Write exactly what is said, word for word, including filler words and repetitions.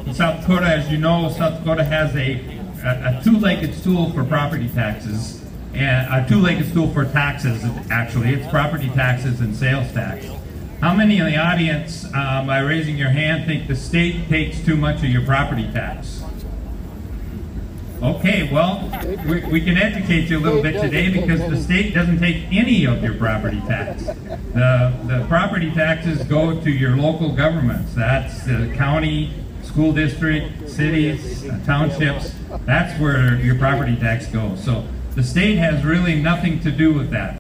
South Dakota, as you know, South Dakota has a, a, a two-legged stool for property taxes, and a two-legged stool for taxes, actually. It's property taxes and sales tax. How many in the audience, um, by raising your hand, think the state takes too much of your property tax? Okay, well, we, we can educate you a little bit today because the state doesn't take any of your property tax. The, the property taxes go to your local governments. That's the county, school district, cities, uh, townships. That's where your property tax goes. So the state has really nothing to do with that.